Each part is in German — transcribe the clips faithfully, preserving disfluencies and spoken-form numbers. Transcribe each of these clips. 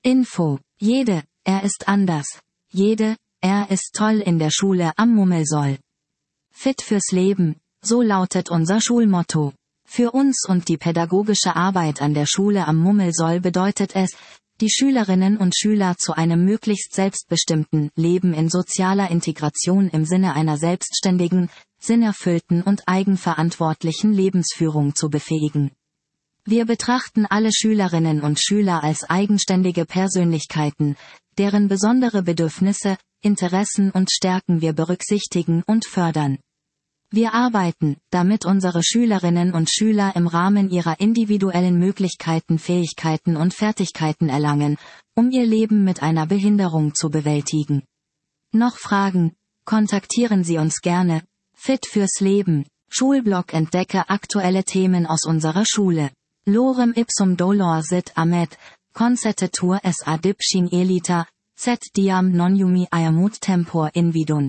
Info. Jede, er ist anders. Jede, er ist toll in der Schule am Mummelsoll. Fit fürs Leben, so lautet unser Schulmotto. Für uns und die pädagogische Arbeit an der Schule am Mummelsoll bedeutet es, die Schülerinnen und Schüler zu einem möglichst selbstbestimmten Leben in sozialer Integration im Sinne einer selbstständigen, sinnerfüllten und eigenverantwortlichen Lebensführung zu befähigen. Wir betrachten alle Schülerinnen und Schüler als eigenständige Persönlichkeiten, deren besondere Bedürfnisse, Interessen und Stärken wir berücksichtigen und fördern. Wir arbeiten, damit unsere Schülerinnen und Schüler im Rahmen ihrer individuellen Möglichkeiten Fähigkeiten und Fertigkeiten erlangen, um ihr Leben mit einer Behinderung zu bewältigen. Noch Fragen? Kontaktieren Sie uns gerne. Fit fürs Leben. Schulblog entdecke aktuelle Themen aus unserer Schule. Lorem ipsum dolor sit amet, concetetur es adiption elita, set diam non yumi iamut tempor invidunt.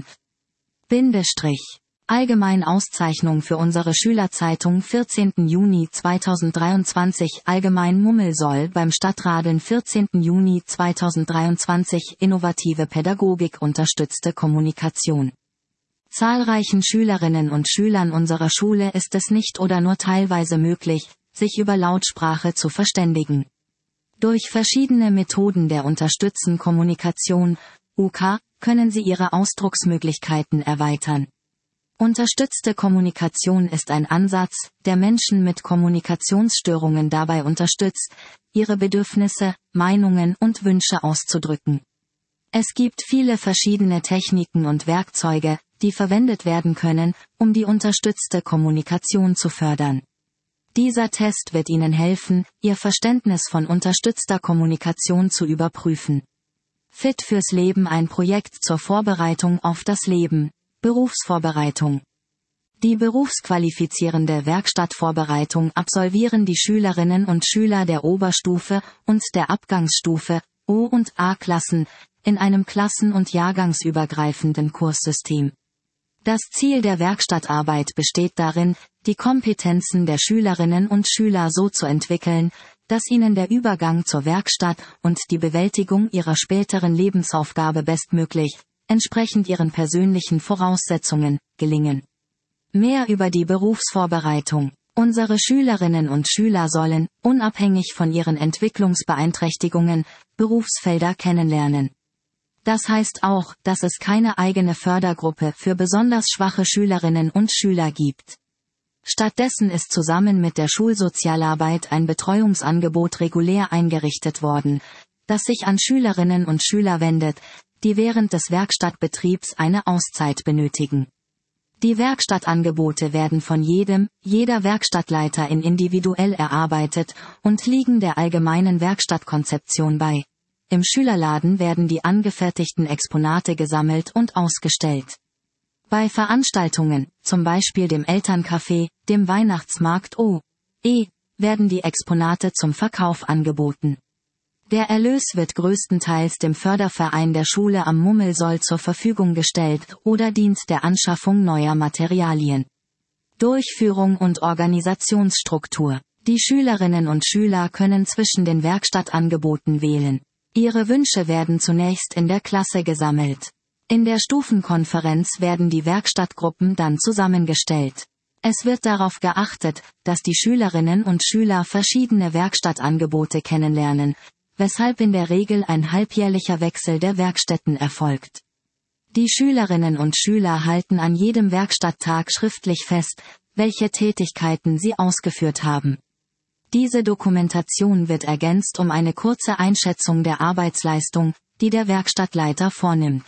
Bindestrich. Allgemein Auszeichnung für unsere Schülerzeitung vierzehnten Juni zweitausenddreiundzwanzig Allgemein Mummelsoll beim Stadtradeln vierzehnten Juni zweitausenddreiundzwanzig Innovative Pädagogik unterstützte Kommunikation. Zahlreichen Schülerinnen und Schülern unserer Schule ist es nicht oder nur teilweise möglich, sich über Lautsprache zu verständigen. Durch verschiedene Methoden der unterstützten Kommunikation, U K, können sie ihre Ausdrucksmöglichkeiten erweitern. Unterstützte Kommunikation ist ein Ansatz, der Menschen mit Kommunikationsstörungen dabei unterstützt, ihre Bedürfnisse, Meinungen und Wünsche auszudrücken. Es gibt viele verschiedene Techniken und Werkzeuge, die verwendet werden können, um die unterstützte Kommunikation zu fördern. Dieser Test wird Ihnen helfen, Ihr Verständnis von unterstützter Kommunikation zu überprüfen. Fit fürs Leben, ein Projekt zur Vorbereitung auf das Leben. Berufsvorbereitung. Die berufsqualifizierende Werkstattvorbereitung absolvieren die Schülerinnen und Schüler der Oberstufe und der Abgangsstufe, O- und A-Klassen, in einem klassen- und jahrgangsübergreifenden Kurssystem. Das Ziel der Werkstattarbeit besteht darin, die Kompetenzen der Schülerinnen und Schüler so zu entwickeln, dass ihnen der Übergang zur Werkstatt und die Bewältigung ihrer späteren Lebensaufgabe bestmöglich, entsprechend ihren persönlichen Voraussetzungen, gelingen. Mehr über die Berufsvorbereitung. Unsere Schülerinnen und Schüler sollen, unabhängig von ihren Entwicklungsbeeinträchtigungen, Berufsfelder kennenlernen. Das heißt auch, dass es keine eigene Fördergruppe für besonders schwache Schülerinnen und Schüler gibt. Stattdessen ist zusammen mit der Schulsozialarbeit ein Betreuungsangebot regulär eingerichtet worden, das sich an Schülerinnen und Schüler wendet, die während des Werkstattbetriebs eine Auszeit benötigen. Die Werkstattangebote werden von jedem, jeder Werkstattleiterin individuell erarbeitet und liegen der allgemeinen Werkstattkonzeption bei. Im Schülerladen werden die angefertigten Exponate gesammelt und ausgestellt. Bei Veranstaltungen, zum Beispiel dem Elterncafé, dem Weihnachtsmarkt O E, werden die Exponate zum Verkauf angeboten. Der Erlös wird größtenteils dem Förderverein der Schule am Mummelsoll zur Verfügung gestellt oder dient der Anschaffung neuer Materialien. Durchführung und Organisationsstruktur. Die Schülerinnen und Schüler können zwischen den Werkstattangeboten wählen. Ihre Wünsche werden zunächst in der Klasse gesammelt. In der Stufenkonferenz werden die Werkstattgruppen dann zusammengestellt. Es wird darauf geachtet, dass die Schülerinnen und Schüler verschiedene Werkstattangebote kennenlernen, weshalb in der Regel ein halbjährlicher Wechsel der Werkstätten erfolgt. Die Schülerinnen und Schüler halten an jedem Werkstatttag schriftlich fest, welche Tätigkeiten sie ausgeführt haben. Diese Dokumentation wird ergänzt um eine kurze Einschätzung der Arbeitsleistung, die der Werkstattleiter vornimmt.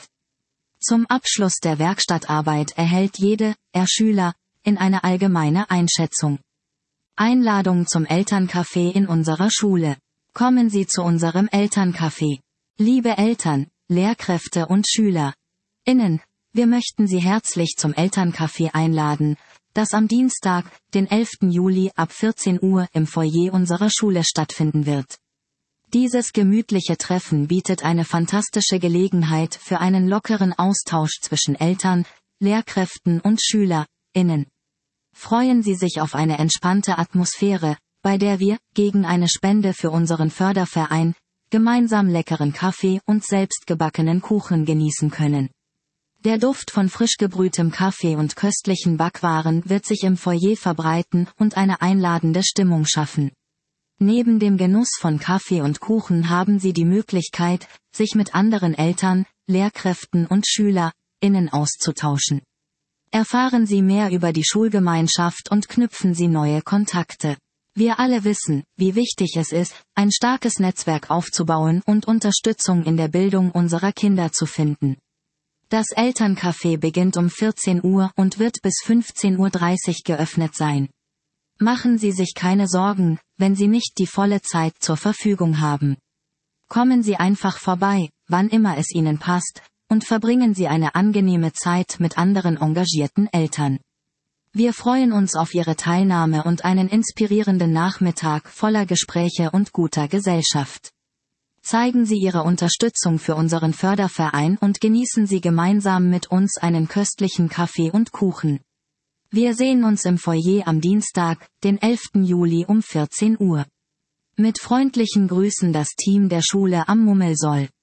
Zum Abschluss der Werkstattarbeit erhält jede, er Schüler, in eine allgemeine Einschätzung. Einladung zum Elterncafé in unserer Schule. Kommen Sie zu unserem Elterncafé. Liebe Eltern, Lehrkräfte und Schüler. Innen, wir möchten Sie herzlich zum Elterncafé einladen, das am Dienstag, den elften Juli ab vierzehn Uhr im Foyer unserer Schule stattfinden wird. Dieses gemütliche Treffen bietet eine fantastische Gelegenheit für einen lockeren Austausch zwischen Eltern, Lehrkräften und SchülerInnen. Freuen Sie sich auf eine entspannte Atmosphäre, bei der wir, gegen eine Spende für unseren Förderverein, gemeinsam leckeren Kaffee und selbstgebackenen Kuchen genießen können. Der Duft von frisch gebrühtem Kaffee und köstlichen Backwaren wird sich im Foyer verbreiten und eine einladende Stimmung schaffen. Neben dem Genuss von Kaffee und Kuchen haben Sie die Möglichkeit, sich mit anderen Eltern, Lehrkräften und SchülerInnen auszutauschen. Erfahren Sie mehr über die Schulgemeinschaft und knüpfen Sie neue Kontakte. Wir alle wissen, wie wichtig es ist, ein starkes Netzwerk aufzubauen und Unterstützung in der Bildung unserer Kinder zu finden. Das Elterncafé beginnt um vierzehn Uhr und wird bis fünfzehn Uhr dreißig geöffnet sein. Machen Sie sich keine Sorgen, wenn Sie nicht die volle Zeit zur Verfügung haben. Kommen Sie einfach vorbei, wann immer es Ihnen passt, und verbringen Sie eine angenehme Zeit mit anderen engagierten Eltern. Wir freuen uns auf Ihre Teilnahme und einen inspirierenden Nachmittag voller Gespräche und guter Gesellschaft. Zeigen Sie Ihre Unterstützung für unseren Förderverein und genießen Sie gemeinsam mit uns einen köstlichen Kaffee und Kuchen. Wir sehen uns im Foyer am Dienstag, den elften Juli um vierzehn Uhr. Mit freundlichen Grüßen das Team der Schule am Mummelsoll.